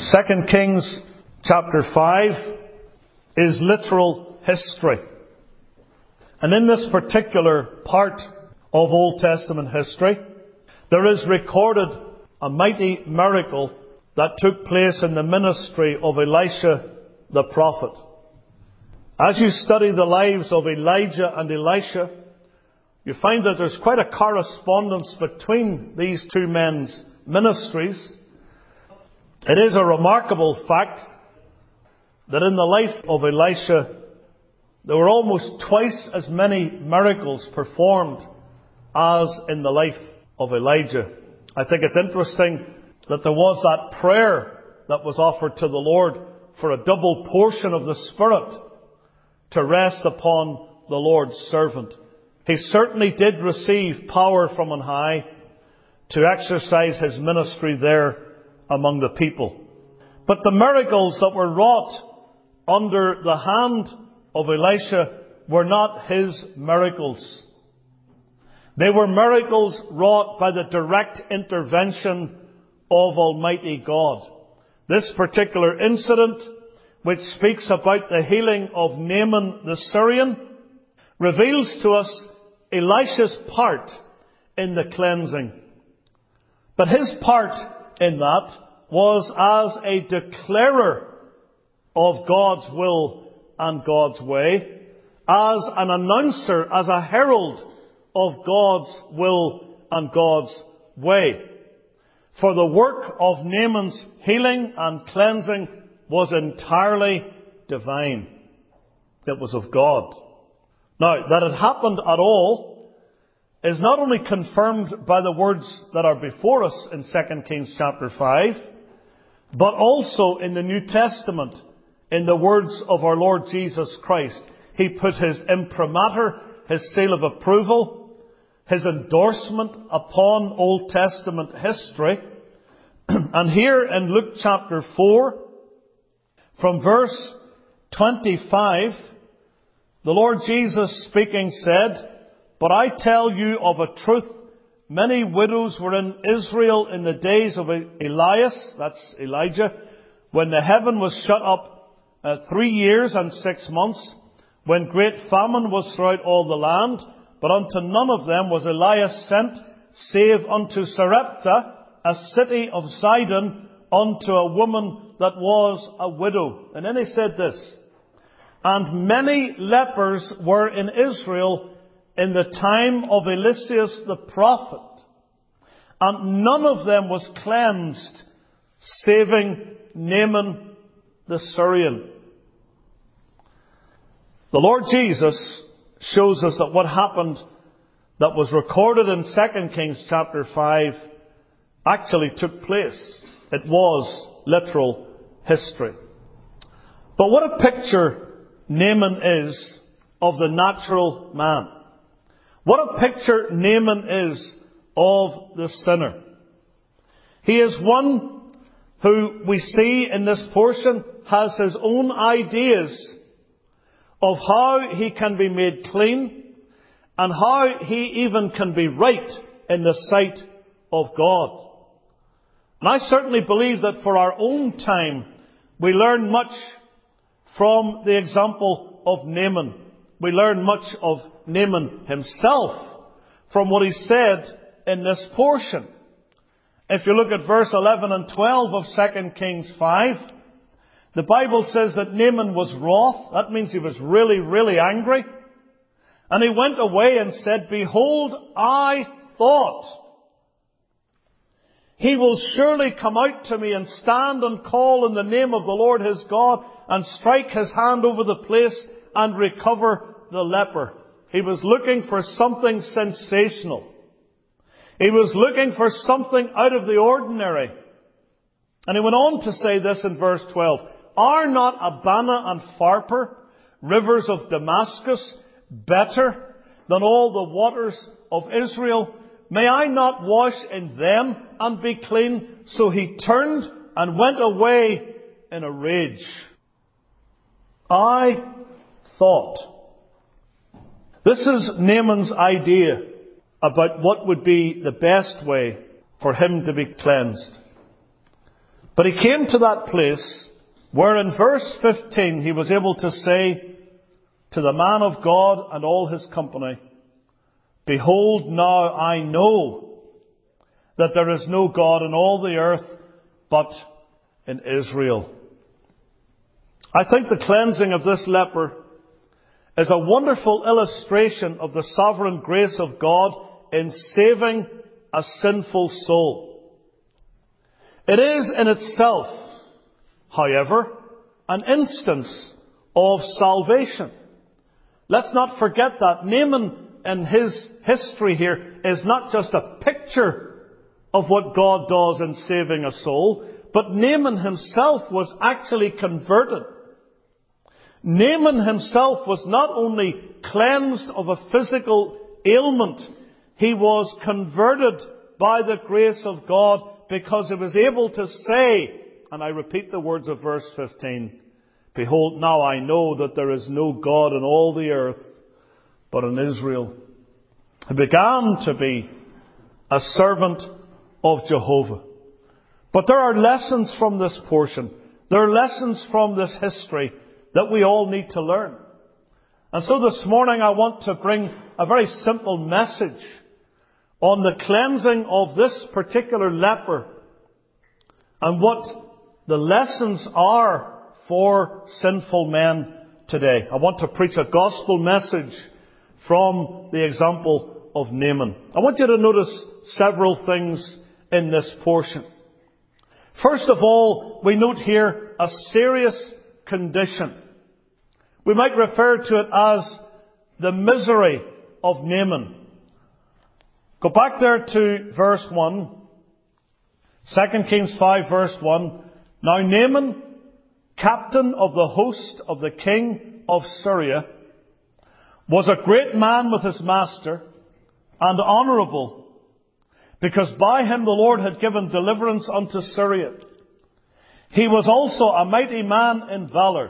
2 Kings chapter 5 is literal history. And in this particular part of Old Testament history, there is recorded a mighty miracle that took place in the ministry of Elisha the prophet. As you study the lives of Elijah and Elisha, you find that there's quite a correspondence between these two men's ministries. It is a remarkable fact that in the life of Elisha, there were almost twice as many miracles performed as in the life of Elijah. I think it's interesting that there was that prayer that was offered to the Lord for a double portion of the Spirit to rest upon the Lord's servant. He certainly did receive power from on high to exercise his ministry there among the people. But the miracles that were wrought under the hand of Elisha were not his miracles. They were miracles wrought by the direct intervention of Almighty God. This particular incident, which speaks about the healing of Naaman the Syrian, reveals to us Elisha's part in the cleansing. But his part in that was as a declarer of God's will and God's way, as an announcer, as a herald of God's will and God's way. For the work of Naaman's healing and cleansing was entirely divine. It was of God. Now, that it happened at all is not only confirmed by the words that are before us in 2 Kings chapter 5, but also in the New Testament, in the words of our Lord Jesus Christ. He put his imprimatur, his seal of approval, his endorsement upon Old Testament history. And here in Luke chapter 4, from verse 25, the Lord Jesus speaking said, "But I tell you of a truth, many widows were in Israel in the days of Elias," that's Elijah, "when the heaven was shut up 3 years and 6 months, when great famine was throughout all the land. But unto none of them was Elias sent, save unto Sarepta, a city of Sidon, unto a woman that was a widow." And then he said this, "And many lepers were in Israel in the time of Eliseus the prophet, and none of them was cleansed, saving Naaman the Syrian." The Lord Jesus shows us that what happened that was recorded in 2 Kings chapter 5 actually took place. It was literal history. But what a picture Naaman is of the natural man. What a picture Naaman is of the sinner. He is one who we see in this portion has his own ideas of how he can be made clean and how he even can be right in the sight of God. And I certainly believe that for our own time, we learn much from the example of Naaman. We learn much of Naaman himself from what he said in this portion. If you look at verse 11 and 12 of 2 Kings 5, the Bible says that Naaman was wroth. That means he was really, really angry. And he went away and said, "Behold, I thought, he will surely come out to me and stand and call in the name of the Lord his God and strike his hand over the place and recover the leper." He was looking for something sensational. He was looking for something out of the ordinary. And he went on to say this in verse 12, "Are not Abana and Pharpar, rivers of Damascus, better than all the waters of Israel? May I not wash in them and be clean?" So he turned and went away in a rage. I thought. This is Naaman's idea about what would be the best way for him to be cleansed. But he came to that place where in verse 15 he was able to say to the man of God and all his company, "Behold, now I know that there is no God in all the earth but in Israel." I think the cleansing of this leper is a wonderful illustration of the sovereign grace of God in saving a sinful soul. It is in itself, however, an instance of salvation. Let's not forget that. Naaman in his history here is not just a picture of what God does in saving a soul, but Naaman himself was actually converted. Naaman himself was not only cleansed of a physical ailment, he was converted by the grace of God because he was able to say, and I repeat the words of verse 15, "Behold, now I know that there is no God in all the earth but in Israel." He began to be a servant of Jehovah. But there are lessons from this portion. There are lessons from this history that we all need to learn. And so this morning I want to bring a very simple message on the cleansing of this particular leper and what the lessons are for sinful men today. I want to preach a gospel message from the example of Naaman. I want you to notice several things in this portion. First of all, we note here a serious condition. We might refer to it as the misery of Naaman. Go back there to verse 1. 2 Kings 5 verse 1. "Now Naaman, captain of the host of the king of Syria, was a great man with his master and honourable, because by him the Lord had given deliverance unto Syria. He was also a mighty man in valour,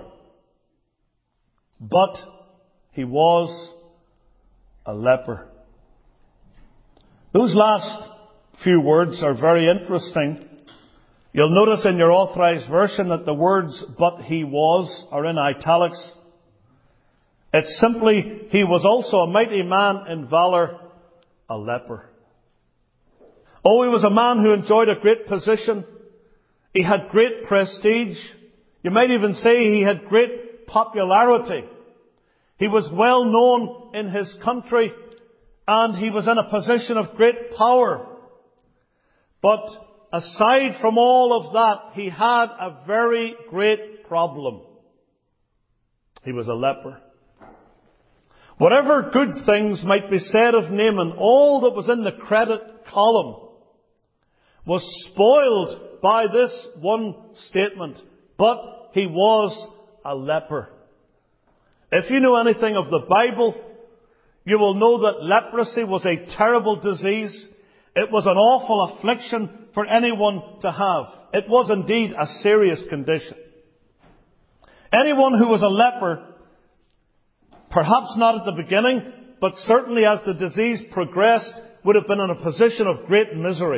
but he was a leper." Those last few words are very interesting. You'll notice in your authorized version that the words "but he was" are in italics. It's simply, "he was also a mighty man in valour, a leper." Oh, he was a man who enjoyed a great position. He had great prestige. You might even say he had great popularity. He was well known in his country, and he was in a position of great power. But aside from all of that, he had a very great problem. He was a leper. Whatever good things might be said of Naaman, all that was in the credit column was spoiled by this one statement: "But he was a leper." If you know anything of the Bible, you will know that leprosy was a terrible disease. It was an awful affliction for anyone to have. It was indeed a serious condition. Anyone who was a leper, perhaps not at the beginning, but certainly as the disease progressed, would have been in a position of great misery.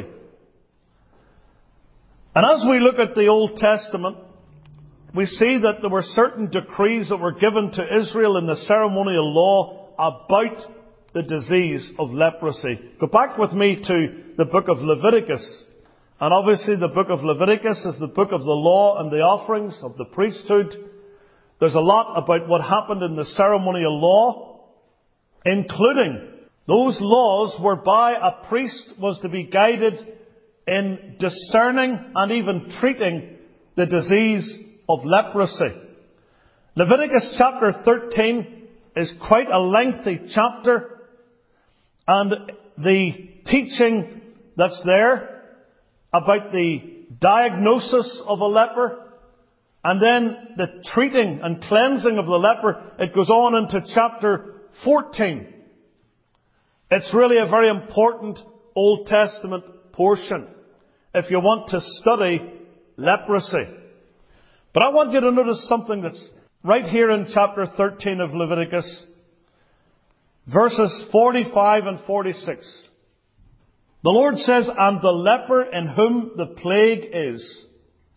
And as we look at the Old Testament, we see that there were certain decrees that were given to Israel in the ceremonial law about the disease of leprosy. Go back with me to the book of Leviticus. And obviously the book of Leviticus is the book of the law and the offerings of the priesthood. There's a lot about what happened in the ceremonial law, including those laws whereby a priest was to be guided in discerning and even treating the disease of leprosy. Leviticus chapter 13 is quite a lengthy chapter, and the teaching that's there about the diagnosis of a leper and then the treating and cleansing of the leper, it goes on into chapter 14. It's really a very important Old Testament portion if you want to study leprosy. But I want you to notice something that's right here in chapter 13 of Leviticus, verses 45 and 46. The Lord says, "And the leper in whom the plague is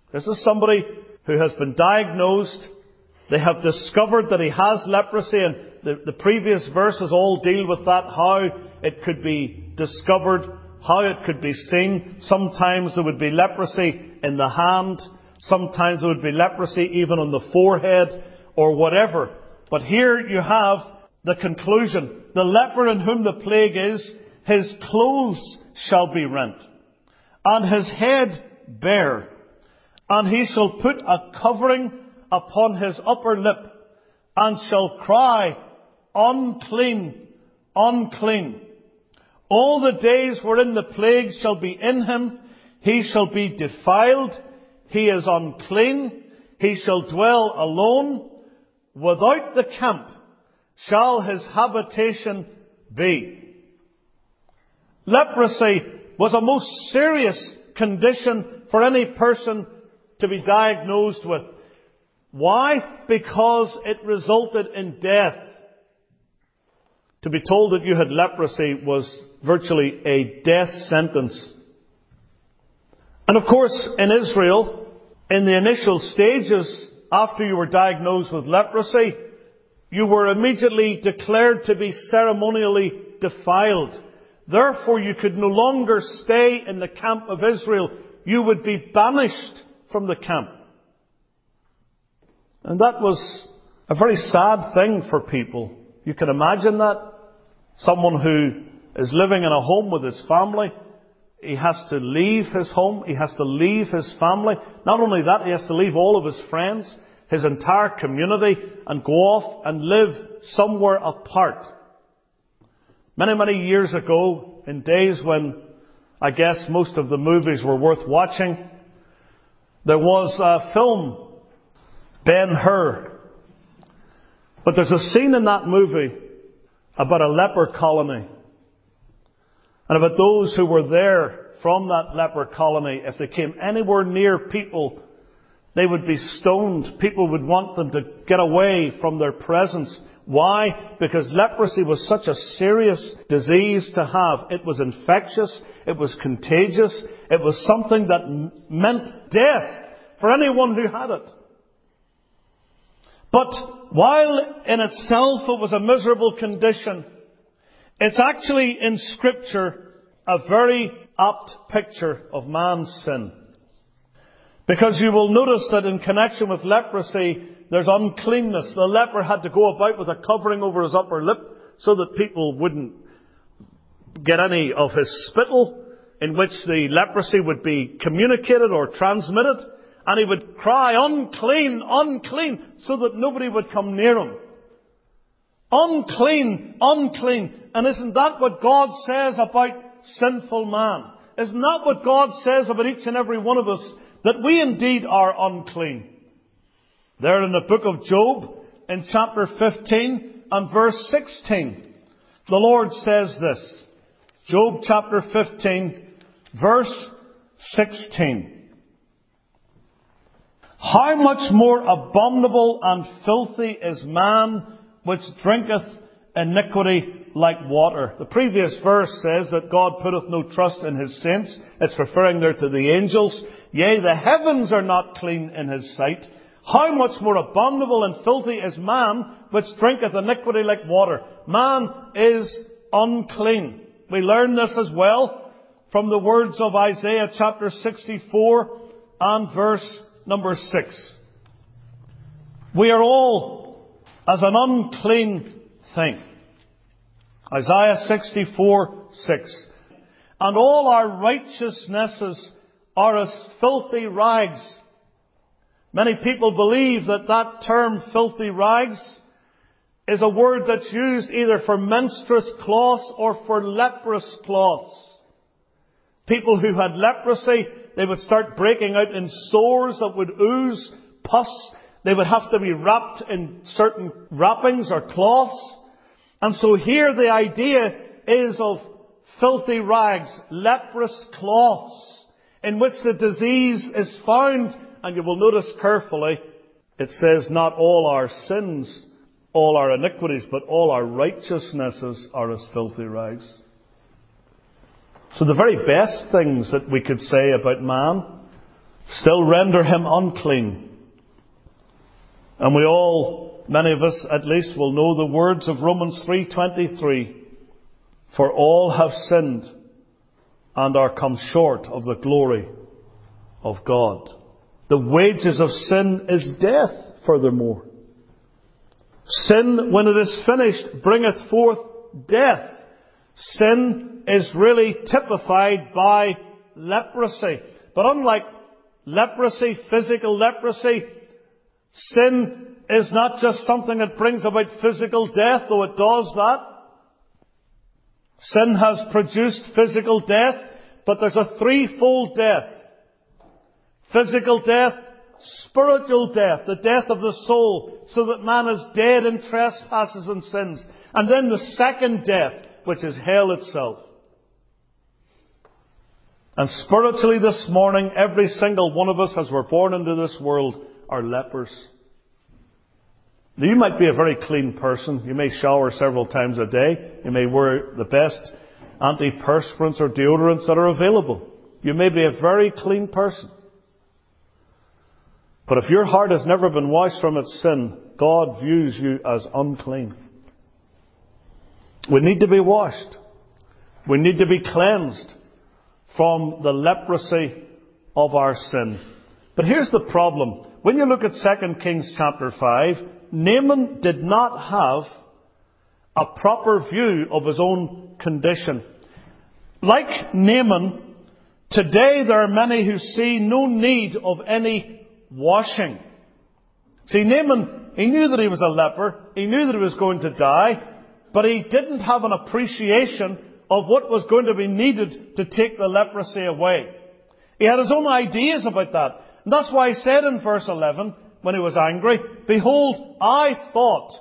This is somebody who has been diagnosed. They have discovered that he has leprosy, and the previous verses all deal with that, how it could be discovered, how it could be seen. Sometimes there would be leprosy in the hand. Sometimes there would be leprosy even on the forehead or whatever. But here you have the conclusion. The leper in whom the plague is, his clothes shall be rent, and his head bare, and he shall put a covering upon his upper lip, and shall cry, unclean, unclean. All the days wherein the plague shall be in him, he shall be defiled, he is unclean, he shall dwell alone, without the camp shall his habitation be. Leprosy was a most serious condition for any person to be diagnosed with. Why? Because it resulted in death. To be told that you had leprosy was virtually a death sentence. And of course, in Israel, in the initial stages, after you were diagnosed with leprosy, you were immediately declared to be ceremonially defiled. Therefore, you could no longer stay in the camp of Israel. You would be banished from the camp. And that was a very sad thing for people. You can imagine that. Someone who is living in a home with his family, he has to leave his home, he has to leave his family. Not only that, he has to leave all of his friends, his entire community, and go off and live somewhere apart. Many, many years ago, in days when I guess most of the movies were worth watching, there was a film, Ben-Hur. But there's a scene in that movie about a leper colony. And about those who were there from that leper colony, if they came anywhere near people, they would be stoned. People would want them to get away from their presence. Why? Because leprosy was such a serious disease to have. It was infectious. It was contagious. It was something that meant death for anyone who had it. But while in itself it was a miserable condition, it's actually in Scripture a very apt picture of man's sin. Because you will notice that in connection with leprosy, there's uncleanness. The leper had to go about with a covering over his upper lip so that people wouldn't get any of his spittle in which the leprosy would be communicated or transmitted. And he would cry, unclean, unclean, so that nobody would come near him. Unclean, unclean. And isn't that what God says about sinful man? Isn't that what God says about each and every one of us? That we indeed are unclean. There in the book of Job, in chapter 15 and verse 16, the Lord says this. Job chapter 15, verse 16. How much more abominable and filthy is man which drinketh iniquity like water. The previous verse says that God putteth no trust in his saints. It's referring there to the angels. Yea, the heavens are not clean in his sight. How much more abominable and filthy is man which drinketh iniquity like water. Man is unclean. We learn this as well from the words of Isaiah chapter 64 and verse number 6. We are all as an unclean thing. Isaiah 64:6. And all our righteousnesses are as filthy rags. Many people believe that that term filthy rags is a word that's used either for menstruous cloths or for leprous cloths. People who had leprosy, they would start breaking out in sores that would ooze pus. They would have to be wrapped in certain wrappings or cloths. And so here the idea is of filthy rags, leprous cloths, in which the disease is found. And you will notice carefully, it says not all our sins, all our iniquities, but all our righteousnesses are as filthy rags. So the very best things that we could say about man, still render him unclean. And we all, many of us at least, will know the words of Romans 3:23. For all have sinned and are come short of the glory of God. The wages of sin is death, furthermore. Sin, when it is finished, bringeth forth death. Sin is really typified by leprosy. But unlike leprosy, physical leprosy, sin is not just something that brings about physical death, though it does that. Sin has produced physical death, but there's a threefold death. Physical death, spiritual death, the death of the soul, so that man is dead in trespasses and sins. And then the second death, which is hell itself. And spiritually this morning, every single one of us, as we're born into this world, are lepers. Now, you might be a very clean person. You may shower several times a day. You may wear the best antiperspirants or deodorants that are available. You may be a very clean person. But if your heart has never been washed from its sin, God views you as unclean. We need to be washed. We need to be cleansed from the leprosy of our sin. But here's the problem. When you look at 2 Kings chapter 5, Naaman did not have a proper view of his own condition. Like Naaman, today there are many who see no need of any washing. See, Naaman, he knew that he was a leper. He knew that he was going to die. But he didn't have an appreciation of what was going to be needed to take the leprosy away. He had his own ideas about that. And that's why he said in verse 11, when he was angry, behold, I thought.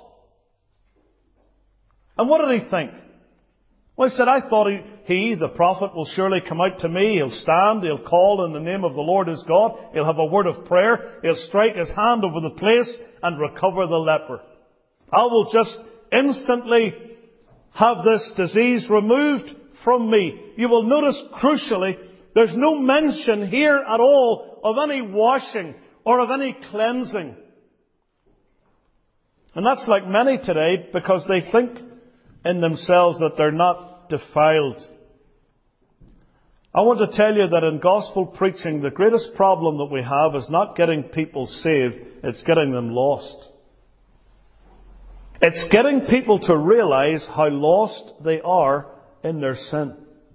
And what did he think? Well, he said, I thought he, the prophet, will surely come out to me. He'll stand. He'll call in the name of the Lord his God. He'll have a word of prayer. He'll strike his hand over the place and recover the leper. I will just instantly have this disease removed from me. You will notice, crucially, there's no mention here at all of any washing or of any cleansing. And that's like many today, because they think in themselves that they're not defiled. I want to tell you that in gospel preaching, the greatest problem that we have is not getting people saved, it's getting them lost. It's getting people to realize how lost they are in their sin.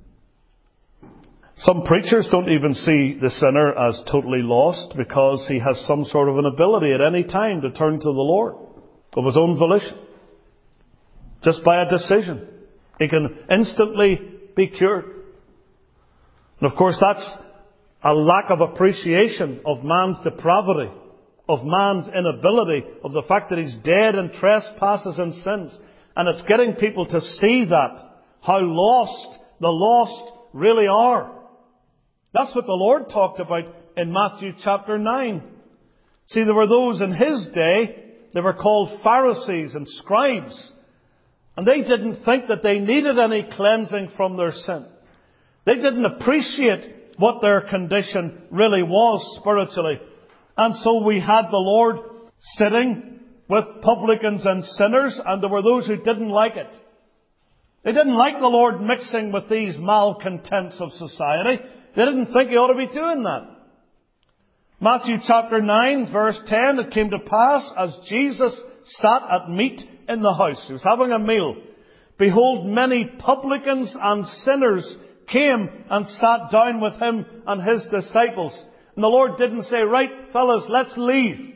Some preachers don't even see the sinner as totally lost, because he has some sort of an ability at any time to turn to the Lord of his own volition. Just by a decision. He can instantly be cured. And of course that's a lack of appreciation of man's depravity, of man's inability, of the fact that he's dead in trespasses and sins. And it's getting people to see that, how lost the lost really are. That's what the Lord talked about in Matthew chapter 9. See, there were those in his day, they were called Pharisees and scribes. And they didn't think that they needed any cleansing from their sin. They didn't appreciate what their condition really was spiritually. And so we had the Lord sitting with publicans and sinners, and there were those who didn't like it. They didn't like the Lord mixing with these malcontents of society. They didn't think he ought to be doing that. Matthew chapter 9, verse 10, it came to pass as Jesus sat at meat in the house. He was having a meal. Behold, many publicans and sinners came and sat down with him and his disciples. And the Lord didn't say, right, fellas, let's leave.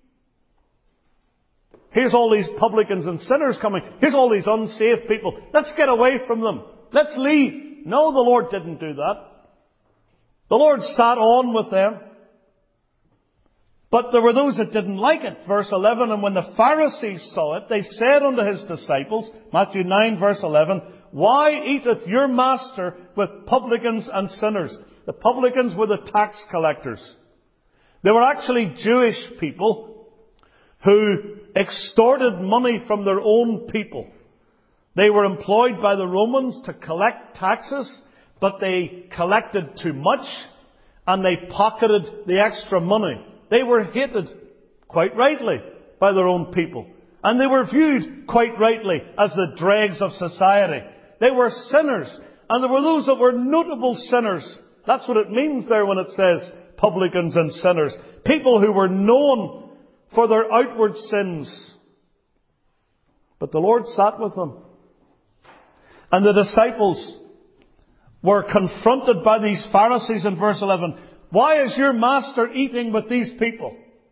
Here's all these publicans and sinners coming. Here's all these unsaved people. Let's get away from them. Let's leave. No, the Lord didn't do that. The Lord sat on with them. But there were those that didn't like it. Verse 11, and when the Pharisees saw it, they said unto his disciples, Matthew 9, verse 11, why eateth your master with publicans and sinners? The publicans were the tax collectors. They were actually Jewish people who extorted money from their own people. They were employed by the Romans to collect taxes, but they collected too much, and they pocketed the extra money. They were hated, quite rightly, by their own people. And they were viewed, quite rightly, as the dregs of society. They were sinners, and there were those that were notable sinners. That's what it means there when it says publicans and sinners. People who were known for their outward sins. But the Lord sat with them. And the disciples were confronted by these Pharisees in verse 11. Why is your master eating with these people?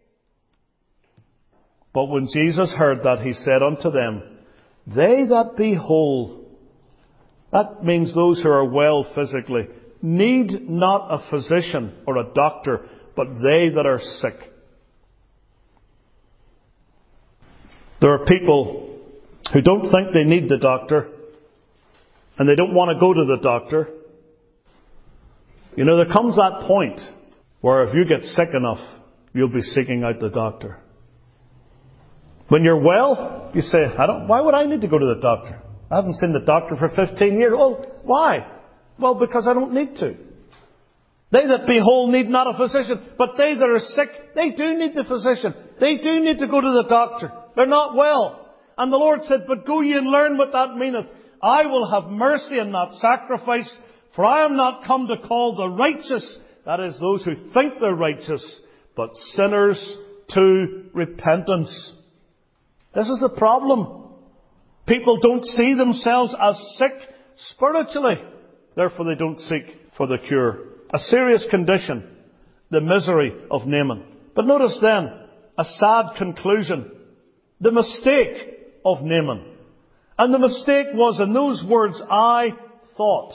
But when Jesus heard that, he said unto them, they that be whole, that means those who are well physically, need not a physician or a doctor, but they that are sick. There are people who don't think they need the doctor, and they don't want to go to the doctor. You know, there comes that point where if you get sick enough, you'll be seeking out the doctor. When you're well, you say, why would I need to go to the doctor? I haven't seen the doctor for 15 years. Oh, why? Well, because I don't need to. They that be whole need not a physician, but they that are sick, they do need the physician. They do need to go to the doctor. They're not well. And the Lord said, but go ye and learn what that meaneth. I will have mercy and not sacrifice, for I am not come to call the righteous, that is, those who think they're righteous, but sinners to repentance. This is the problem. People don't see themselves as sick spiritually. Therefore they don't seek for the cure. A serious condition, the misery of Naaman. But notice then, a sad conclusion. The mistake of Naaman. And the mistake was in those words, I thought.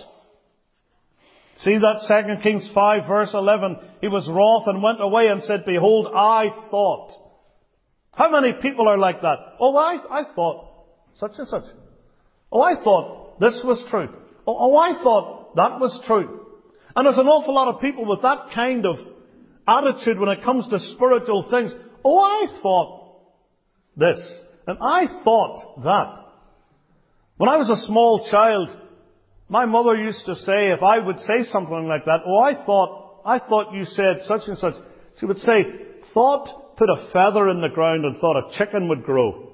See that 2 Kings 5 verse 11. He was wroth and went away and said, behold, I thought. How many people are like that? Oh, I thought such and such. Oh, I thought this was true. Oh, I thought that was true. And there's an awful lot of people with that kind of attitude when it comes to spiritual things. Oh, I thought this. And I thought that. When I was a small child, my mother used to say, if I would say something like that, oh, I thought you said such and such. She would say, thought put a feather in the ground and thought a chicken would grow.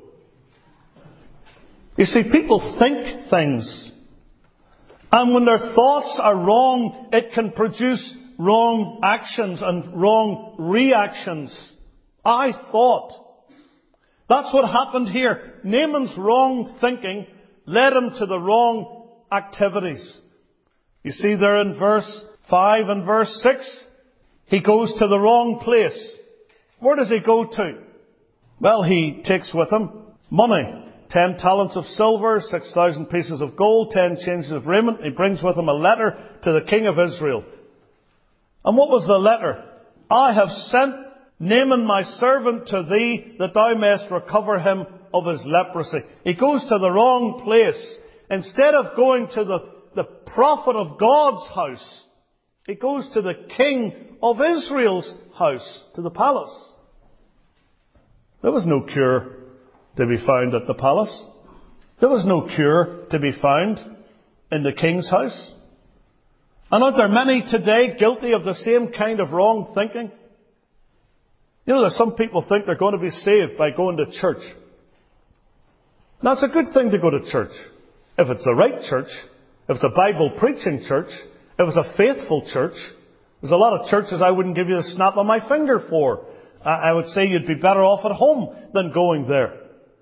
You see, people think things. And when their thoughts are wrong, it can produce wrong actions and wrong reactions. I thought. That's what happened here. Naaman's wrong thinking led him to the wrong activities. You see there in verse 5 and verse 6, he goes to the wrong place. Where does he go to? Well, he takes with him money. 10 talents of silver, 6,000 pieces of gold, 10 changes of raiment. He brings with him a letter to the king of Israel. And what was the letter? I have sent Naaman my servant to thee, that thou mayest recover him of his leprosy. He goes to the wrong place. Instead of going to the prophet of God's house, he goes to the king of Israel's house, to the palace. There was no cure to be found at the palace. There was no cure to be found in the king's house. And aren't there many today guilty of the same kind of wrong thinking? You know, there's some people think they're going to be saved by going to church. Now, it's a good thing to go to church. If it's the right church, if it's a Bible preaching church, if it's a faithful church. There's a lot of churches I wouldn't give you the snap of my finger for. I would say you'd be better off at home than going there.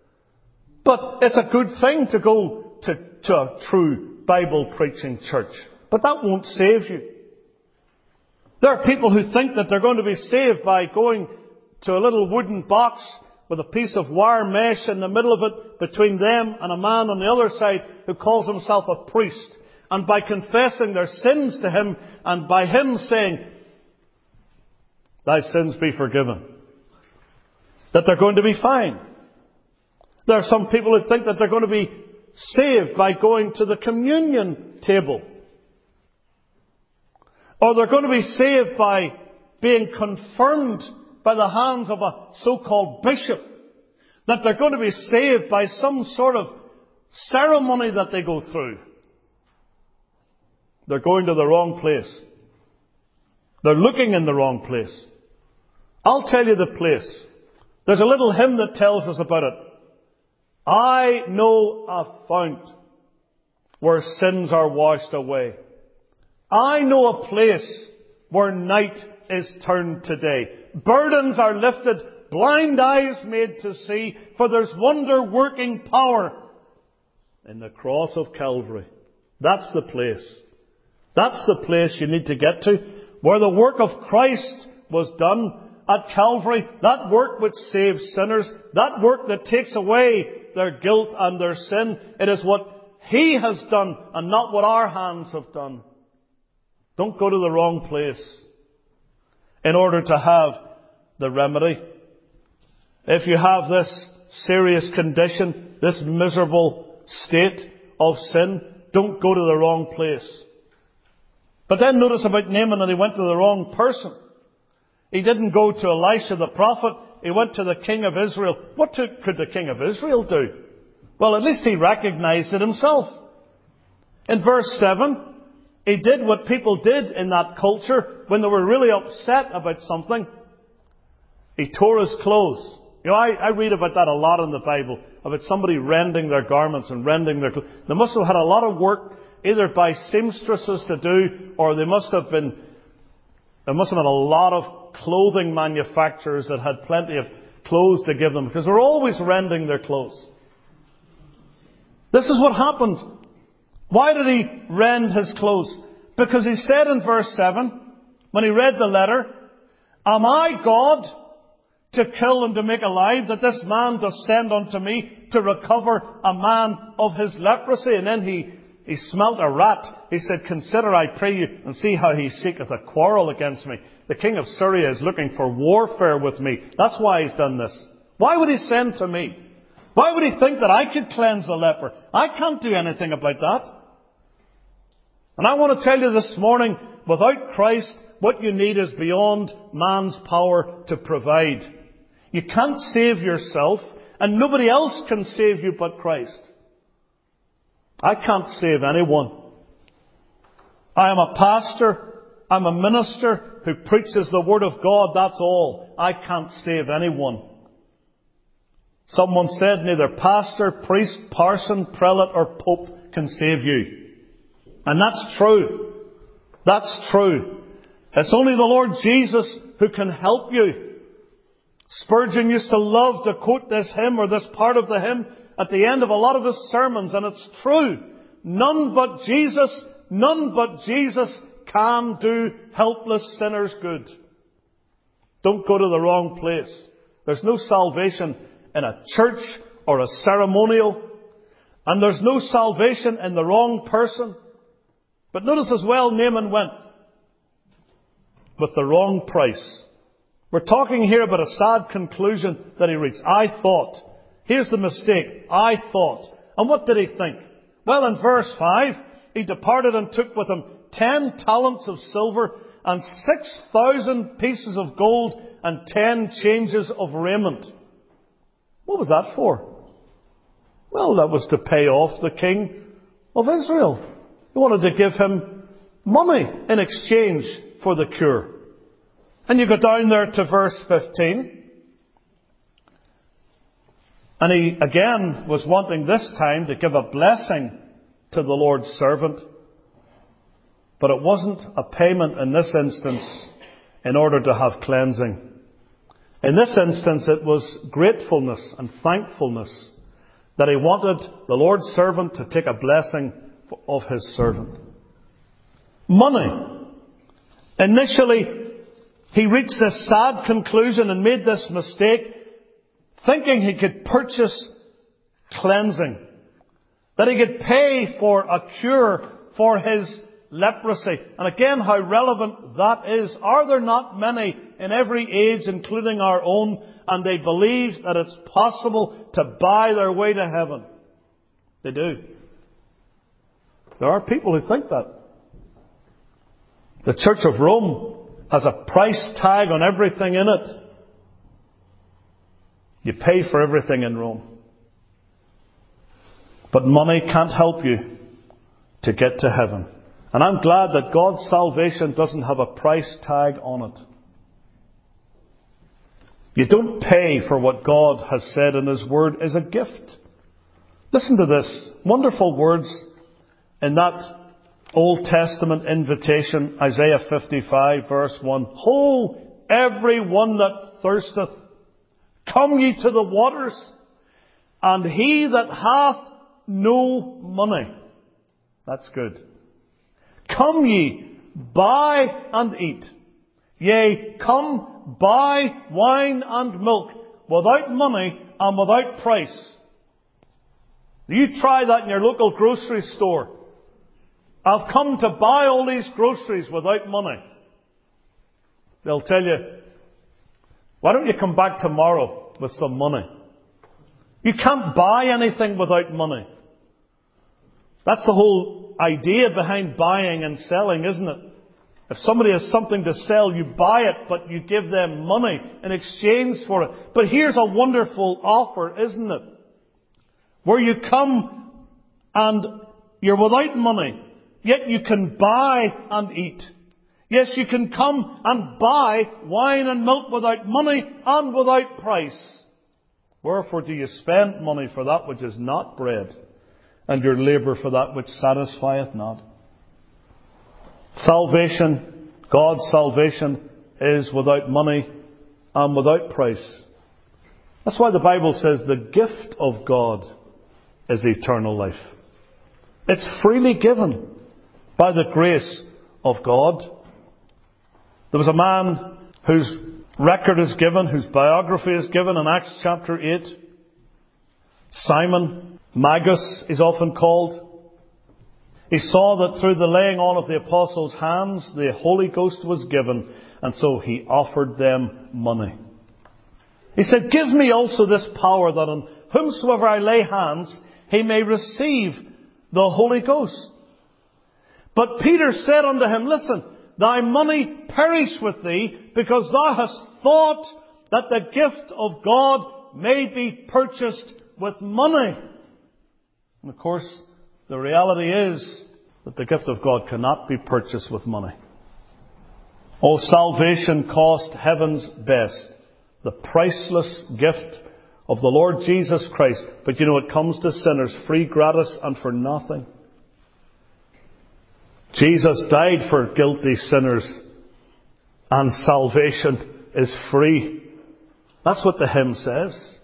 But it's a good thing to go to a true Bible preaching church. But that won't save you. There are people who think that they're going to be saved by going to a little wooden box with a piece of wire mesh in the middle of it between them and a man on the other side who calls himself a priest. And by confessing their sins to him and by him saying, thy sins be forgiven, that they're going to be fine. There are some people who think that they're going to be saved by going to the communion table. Or they're going to be saved by being confirmed by the hands of a so-called bishop. That they're going to be saved by some sort of ceremony that they go through. They're going to the wrong place. They're looking in the wrong place. I'll tell you the place. There's a little hymn that tells us about it. I know a fount where sins are washed away. I know a place where night is turned to day. Burdens are lifted, blind eyes made to see, for there's wonder-working power in the cross of Calvary. That's the place. That's the place you need to get to, where the work of Christ was done at Calvary. That work which saves sinners. That work that takes away their guilt and their sin. It is what He has done and not what our hands have done. Don't go to the wrong place in order to have the remedy. If you have this serious condition, this miserable state of sin, don't go to the wrong place. But then notice about Naaman that he went to the wrong person. He didn't go to Elisha the prophet. He went to the king of Israel. What could the king of Israel do? Well, at least he recognized it himself. In verse 7, he did what people did in that culture when they were really upset about something. He tore his clothes. You know, I read about that a lot in the Bible, about somebody rending their garments and rending their clothes. They must have had a lot of work, either by seamstresses to do, or there must have been a lot of clothing manufacturers that had plenty of clothes to give them, because they're always rending their clothes. This is what happened. Why did he rend his clothes? Because he said in verse 7, when he read the letter, Am I God to kill and to make alive, that this man does send unto me to recover a man of his leprosy? And then he smelt a rat. He said, Consider, I pray you, and see how he seeketh a quarrel against me. The king of Syria is looking for warfare with me. That's why he's done this. Why would he send to me? Why would he think that I could cleanse the leper? I can't do anything about that. And I want to tell you this morning, without Christ, what you need is beyond man's power to provide. You can't save yourself, and nobody else can save you but Christ. I can't save anyone. I am a pastor. I'm a minister who preaches the Word of God. That's all. I can't save anyone. Someone said neither pastor, priest, parson, prelate or pope can save you. And that's true. That's true. It's only the Lord Jesus who can help you. Spurgeon used to love to quote this hymn or this part of the hymn at the end of a lot of his sermons, and it's true. None but Jesus can do helpless sinners good. Don't go to the wrong place. There's no salvation in a church or a ceremonial, and there's no salvation in the wrong person. But notice as well, Naaman went with the wrong price. We're talking here about a sad conclusion that he reached. I thought. Here's the mistake. I thought. And what did he think? Well, in verse 5, he departed and took with him 10 talents of silver and 6,000 pieces of gold and 10 changes of raiment. What was that for? Well, that was to pay off the king of Israel. He wanted to give him money in exchange for the cure. And you go down there to verse 15. And he again was wanting this time to give a blessing to the Lord's servant. But it wasn't a payment in this instance in order to have cleansing. In this instance it was gratefulness and thankfulness that he wanted the Lord's servant to take a blessing of his servant. Money. Initially, he reached this sad conclusion and made this mistake, thinking he could purchase cleansing, that he could pay for a cure for his leprosy. And again, how relevant that is. Are there not many in every age, including our own, and they believe that it's possible to buy their way to heaven? They do. There are people who think that. The Church of Rome has a price tag on everything in it. You pay for everything in Rome. But money can't help you to get to heaven. And I'm glad that God's salvation doesn't have a price tag on it. You don't pay for what God has said in His Word as a gift. Listen to this. Wonderful words in that Old Testament invitation, Isaiah 55 verse 1. Ho, every one that thirsteth, come ye to the waters, and he that hath no money. That's good. Come ye, buy and eat. Yea, come, buy wine and milk, without money and without price. You try that in your local grocery store. I've come to buy all these groceries without money. They'll tell you, why don't you come back tomorrow with some money? You can't buy anything without money. That's the whole idea behind buying and selling, isn't it? If somebody has something to sell, you buy it, but you give them money in exchange for it. But here's a wonderful offer, isn't it? Where you come and you're without money, yet you can buy and eat. Yes, you can come and buy wine and milk without money and without price. Wherefore do you spend money for that which is not bread, and your labour for that which satisfieth not? Salvation, God's salvation, is without money and without price. That's why the Bible says the gift of God is eternal life. It's freely given by the grace of God. There was a man whose record is given, whose biography is given in Acts chapter 8. Simon Magus is often called. He saw that through the laying on of the apostles' hands, the Holy Ghost was given, and so he offered them money. He said, "Give me also this power, that on whomsoever I lay hands, he may receive the Holy Ghost." But Peter said unto him, "Listen, thy money perish with thee, because thou hast thought that the gift of God may be purchased with money." And of course, the reality is that the gift of God cannot be purchased with money. Oh, salvation cost heaven's best, the priceless gift of the Lord Jesus Christ. But you know, it comes to sinners free, gratis, and for nothing. Jesus died for guilty sinners, and salvation is free. That's what the hymn says.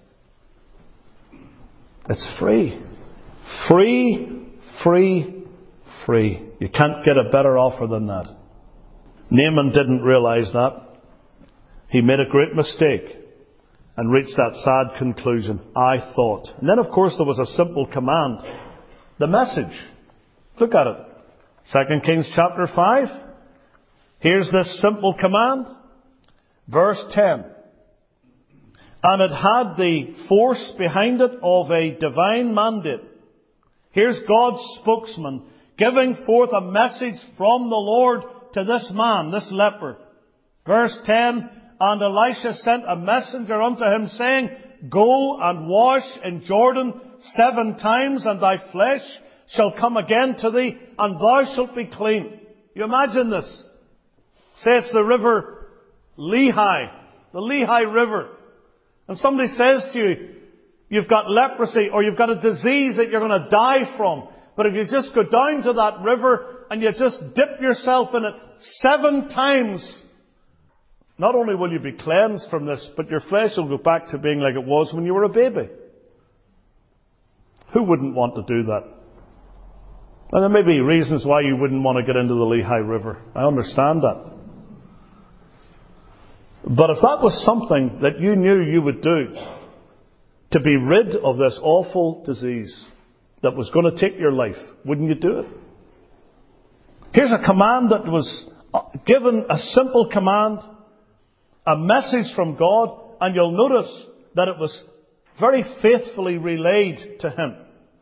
It's free. Free, free, free. You can't get a better offer than that. Naaman didn't realize that. He made a great mistake and reached that sad conclusion. I thought. And then, of course, there was a simple command. The message. Look at it. 2 Kings chapter 5. Here's this simple command. Verse 10. And it had the force behind it of a divine mandate. Here's God's spokesman giving forth a message from the Lord to this man, this leper. Verse 10. And Elisha sent a messenger unto him, saying, Go and wash in Jordan 7 times, and thy flesh shall come again to thee, and thou shalt be clean. You imagine this? Say it's the river Lehi, the Lehi River. And somebody says to you, you've got leprosy, or you've got a disease that you're going to die from. But if you just go down to that river and you just dip yourself in it 7 times, not only will you be cleansed from this, but your flesh will go back to being like it was when you were a baby. Who wouldn't want to do that? And there may be reasons why you wouldn't want to get into the Lehi River. I understand that. But if that was something that you knew you would do to be rid of this awful disease that was going to take your life, wouldn't you do it? Here's a command that was given, a simple command, a message from God, and you'll notice that it was very faithfully relayed to him.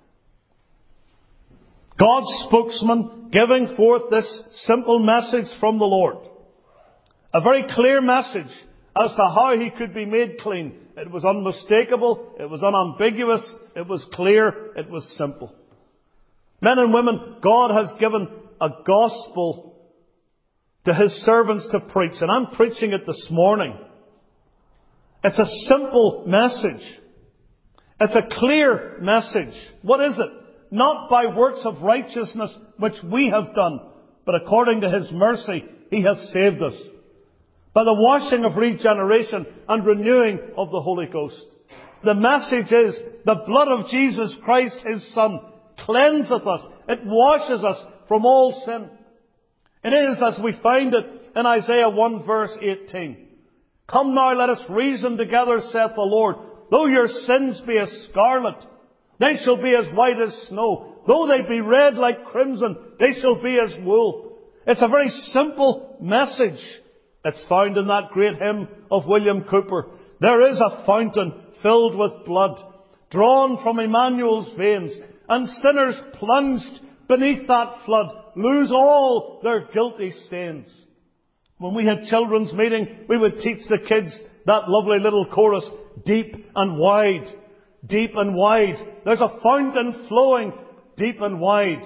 God's spokesman giving forth this simple message from the Lord. A very clear message as to how he could be made clean. It was unmistakable, it was unambiguous, it was clear, it was simple. Men and women, God has given a gospel to His servants to preach. And I'm preaching it this morning. It's a simple message. It's a clear message. What is it? Not by works of righteousness which we have done, but according to His mercy He hath saved us, by the washing of regeneration and renewing of the Holy Ghost. The message is, the blood of Jesus Christ, His Son, cleanseth us. It washes us from all sin. It is as we find it in Isaiah 1 verse 18. Come now, let us reason together, saith the Lord. Though your sins be as scarlet, they shall be as white as snow. Though they be red like crimson, they shall be as wool. It's a very simple message. It's found in that great hymn of William Cowper. There is a fountain filled with blood, drawn from Emmanuel's veins, and sinners plunged beneath that flood lose all their guilty stains. When we had children's meeting, we would teach the kids that lovely little chorus, deep and wide, deep and wide. There's a fountain flowing deep and wide.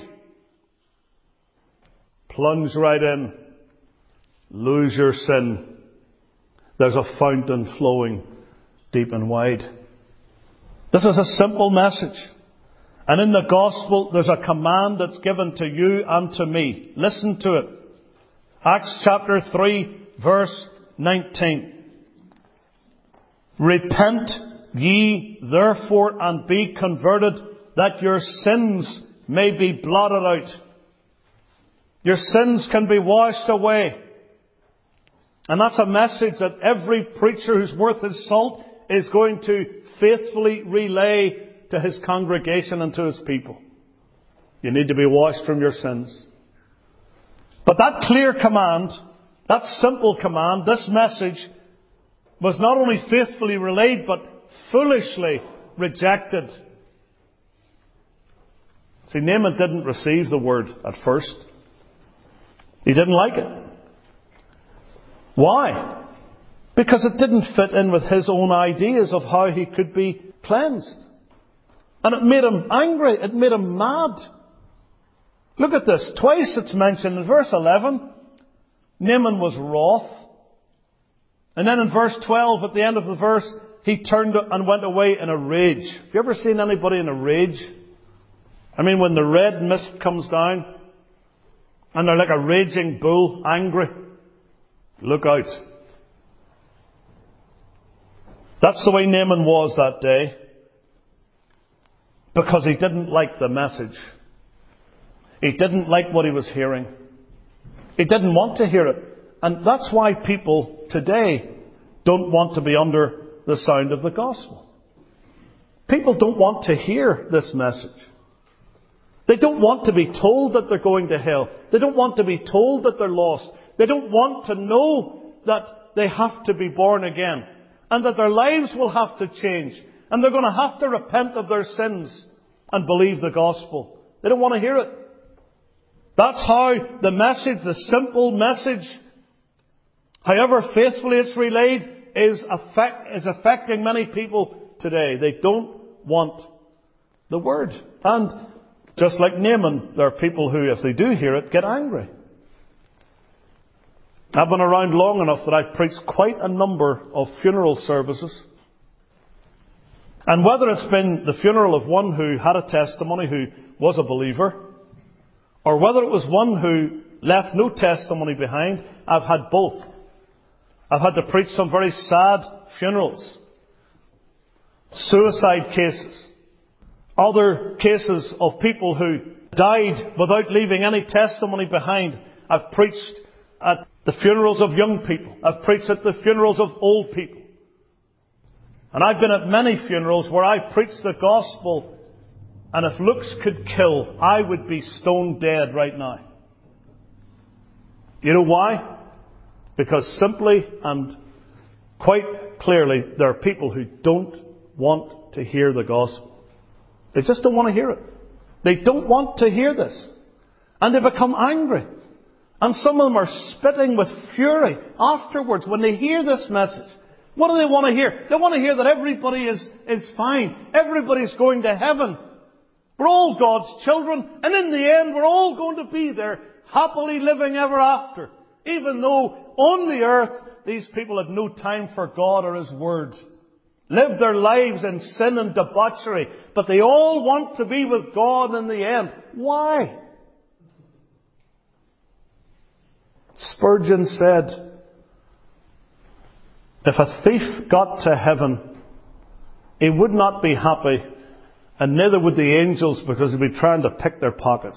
Plunge right in. Lose your sin. There's a fountain flowing deep and wide. This is a simple message. And in the gospel, there's a command that's given to you and to me. Listen to it. Acts chapter 3, verse 19. Repent ye therefore and be converted, that your sins may be blotted out. Your sins can be washed away. And that's a message that every preacher who's worth his salt is going to faithfully relay to his congregation and to his people. You need to be washed from your sins. But that clear command, that simple command, this message, was not only faithfully relayed, but foolishly rejected. See, Naaman didn't receive the word at first. He didn't like it. Why? Because it didn't fit in with his own ideas of how he could be cleansed. And it made him angry. It made him mad. Look at this. Twice it's mentioned. In verse 11, Naaman was wroth. And then in verse 12, at the end of the verse, he turned and went away in a rage. Have you ever seen anybody in a rage? I mean, when the red mist comes down, and they're like a raging bull, angry. Look out. That's the way Naaman was that day. Because he didn't like the message. He didn't like what he was hearing. He didn't want to hear it. And that's why people today don't want to be under the sound of the gospel. People don't want to hear this message. They don't want to be told that they're going to hell. They don't want to be told that they're lost. They don't want to know that they have to be born again. And that their lives will have to change. And they're going to have to repent of their sins and believe the gospel. They don't want to hear it. That's how the message, the simple message, however faithfully it's relayed, is affecting many people today. They don't want the word. And just like Naaman, there are people who, if they do hear it, get angry. I've been around long enough that I've preached quite a number of funeral services. And whether it's been the funeral of one who had a testimony, who was a believer, or whether it was one who left no testimony behind, I've had both. I've had to preach some very sad funerals. Suicide cases. Other cases of people who died without leaving any testimony behind. I've preached at the funerals of young people. I've preached at the funerals of old people. And I've been at many funerals where I've preached the gospel, and if looks could kill, I would be stone dead right now. You know why? Because simply and quite clearly, there are people who don't want to hear the gospel. They just don't want to hear it. They don't want to hear this. And they become angry. And some of them are spitting with fury afterwards when they hear this message. What do they want to hear? They want to hear that everybody is fine. Everybody's going to heaven. We're all God's children. And in the end, we're all going to be there happily living ever after. Even though on the earth these people had no time for God or His Word. Lived their lives in sin and debauchery. But they all want to be with God in the end. Why? Spurgeon said, if a thief got to heaven, he would not be happy, and neither would the angels, because he'd be trying to pick their pockets.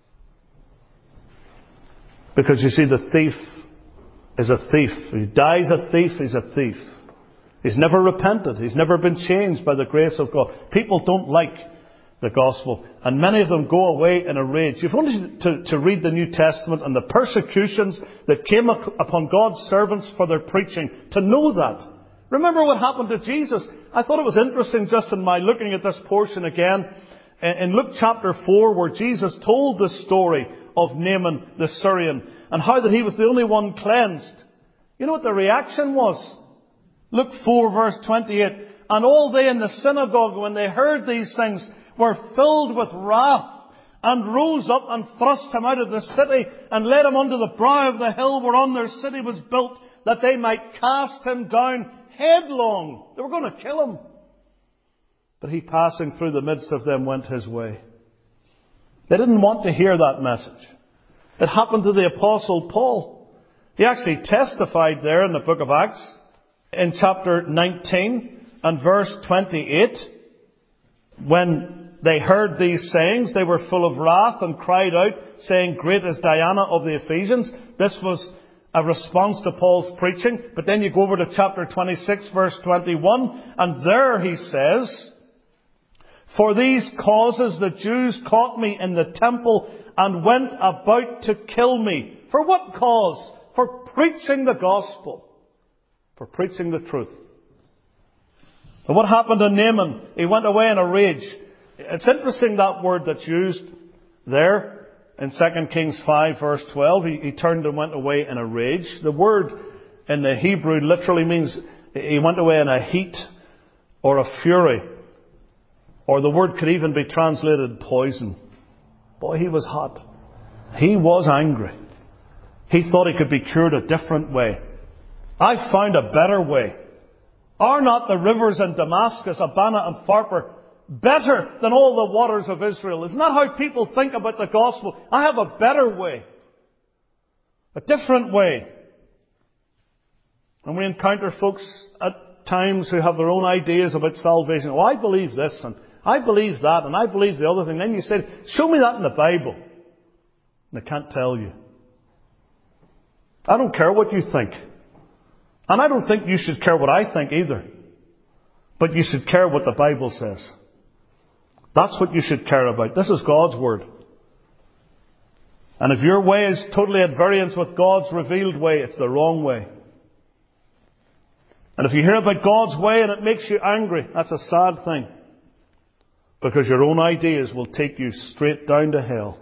Because you see, the thief is a thief. If he dies a thief, he's a thief. He's never repented. He's never been changed by the grace of God. People don't like the gospel. And many of them go away in a rage. You've only to read the New Testament and the persecutions that came upon God's servants for their preaching to know that. Remember what happened to Jesus. I thought it was interesting just in my looking at this portion again. In Luke chapter 4, where Jesus told the story of Naaman the Syrian and how that he was the only one cleansed. You know what the reaction was? Luke 4 verse 28. And all they in the synagogue, when they heard these things, were filled with wrath, and rose up and thrust him out of the city, and led him unto the brow of the hill whereon their city was built, that they might cast him down headlong. They were going to kill him. But he, passing through the midst of them, went his way. They didn't want to hear that message. It happened to the Apostle Paul. He actually testified there in the book of Acts, in chapter 19 and verse 28, when they heard these sayings, they were full of wrath and cried out, saying, Great is Diana of the Ephesians. This was a response to Paul's preaching. But then you go over to chapter 26, verse 21, and there he says, For these causes the Jews caught me in the temple and went about to kill me. For what cause? For preaching the gospel. For preaching the truth. And what happened to Naaman? He went away in a rage. It's interesting that word that's used there in 2 Kings 5 verse 12. He turned and went away in a rage. The word in the Hebrew literally means he went away in a heat or a fury. Or the word could even be translated poison. Boy, he was hot. He was angry. He thought he could be cured a different way. I found a better way. Are not the rivers in Damascus, Abana and Pharpar, better than all the waters of Israel? Isn't that how people think about the gospel? I have a better way. A different way. And we encounter folks at times who have their own ideas about salvation. Oh, I believe this and I believe that and I believe the other thing. Then you say, show me that in the Bible. And they can't tell you. I don't care what you think. And I don't think you should care what I think either. But you should care what the Bible says. That's what you should care about. This is God's Word. And if your way is totally at variance with God's revealed way, it's the wrong way. And if you hear about God's way and it makes you angry, that's a sad thing. Because your own ideas will take you straight down to hell.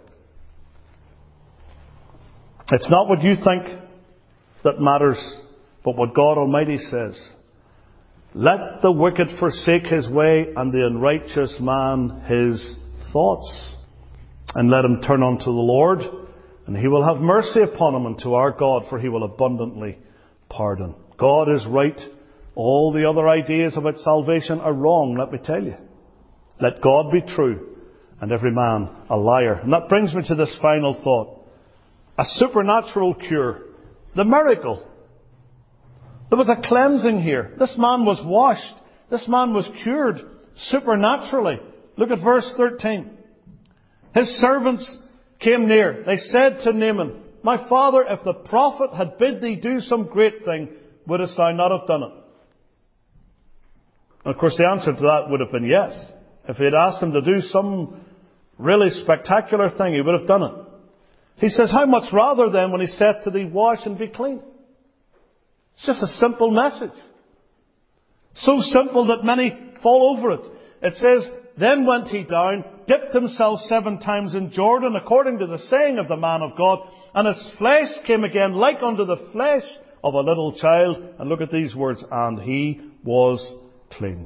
It's not what you think that matters, but what God Almighty says. Let the wicked forsake his way, and the unrighteous man his thoughts. And let him turn unto the Lord, and He will have mercy upon him, and to our God, for He will abundantly pardon. God is right. All the other ideas about salvation are wrong, let me tell you. Let God be true, and every man a liar. And that brings me to this final thought. A supernatural cure. The miracle. There was a cleansing here. This man was washed. This man was cured supernaturally. Look at verse 13. His servants came near. They said to Naaman, My father, if the prophet had bid thee do some great thing, wouldest thou not have done it? And of course the answer to that would have been yes. If he had asked him to do some really spectacular thing, he would have done it. He says, How much rather then when he saith to thee, Wash and be clean? It's just a simple message. So simple that many fall over it. It says, Then went he down, dipped himself 7 times in Jordan, according to the saying of the man of God, and his flesh came again like unto the flesh of a little child. And look at these words, and he was clean.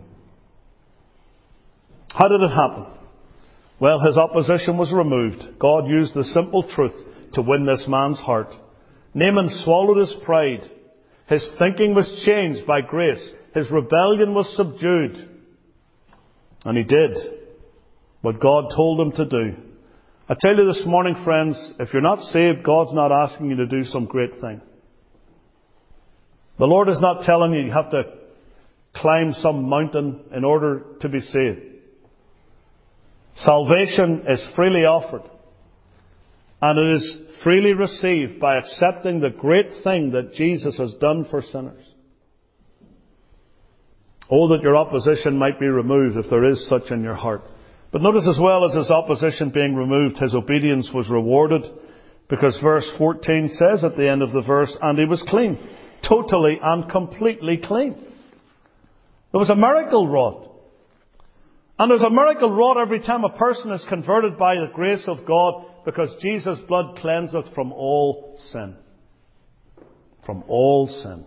How did it happen? Well, his opposition was removed. God used the simple truth to win this man's heart. Naaman swallowed his pride. His thinking was changed by grace. His rebellion was subdued. And he did what God told him to do. I tell you this morning, friends, if you're not saved, God's not asking you to do some great thing. The Lord is not telling you have to climb some mountain in order to be saved. Salvation is freely offered. And it is freely received by accepting the great thing that Jesus has done for sinners. Oh, that your opposition might be removed if there is such in your heart. But notice as well as his opposition being removed, his obedience was rewarded. Because verse 14 says at the end of the verse, and he was clean. Totally and completely clean. There was a miracle wrought. And there's a miracle wrought every time a person is converted by the grace of God, because Jesus' blood cleanseth from all sin. From all sin.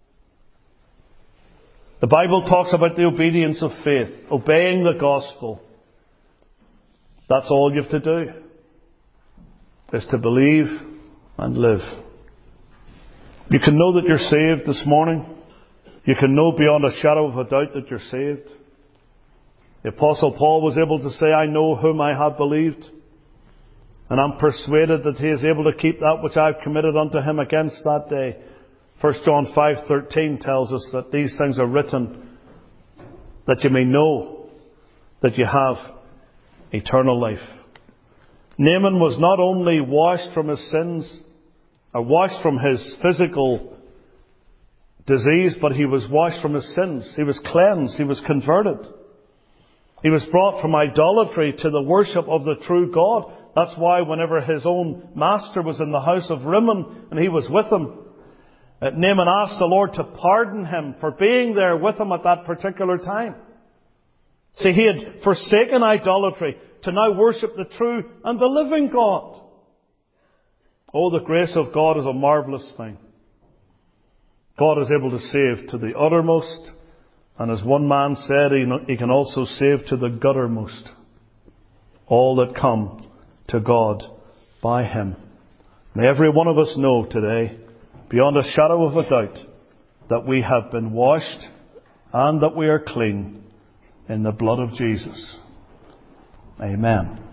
The Bible talks about the obedience of faith, obeying the gospel. That's all you have to do, is to believe and live. You can know that you're saved this morning. You can know beyond a shadow of a doubt that you're saved. The Apostle Paul was able to say, I know whom I have believed, and I'm persuaded that he is able to keep that which I have committed unto him against that day. 1 John 5:13 tells us that these things are written that you may know that you have eternal life. Naaman was not only washed from his sins, or washed from his physical disease, but he was washed from his sins. He was cleansed. He was converted. He was brought from idolatry to the worship of the true God. That's why whenever his own master was in the house of Rimmon and he was with him, Naaman asked the Lord to pardon him for being there with him at that particular time. See, he had forsaken idolatry to now worship the true and the living God. Oh, the grace of God is a marvellous thing. God is able to save to the uttermost, and as one man said, He can also save to the guttermost all that come to God by Him. May every one of us know today, beyond a shadow of a doubt, that we have been washed and that we are clean in the blood of Jesus. Amen.